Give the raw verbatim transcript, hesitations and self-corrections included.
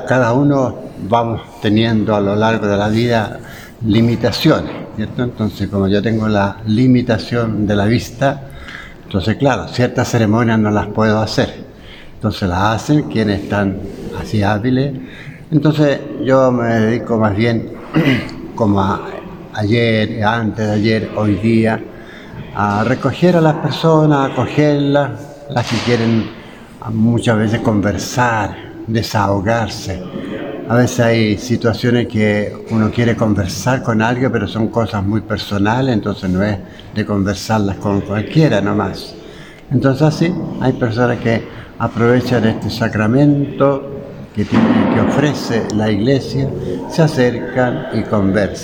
cada uno vamos teniendo a lo largo de la vida limitaciones, ¿cierto? Entonces, como yo tengo la limitación de la vista, entonces, claro, ciertas ceremonias no las puedo hacer. Entonces las hacen quienes están así hábiles. Entonces yo me dedico más bien, como a, ayer, antes de ayer, hoy día, a recoger a las personas, a acogerlas, las que quieren muchas veces conversar, desahogarse. A veces hay situaciones que uno quiere conversar con alguien, pero son cosas muy personales, entonces no es de conversarlas con cualquiera nomás. Entonces así hay personas que aprovechan este sacramento que, tiene, que ofrece la iglesia, se acercan y conversan.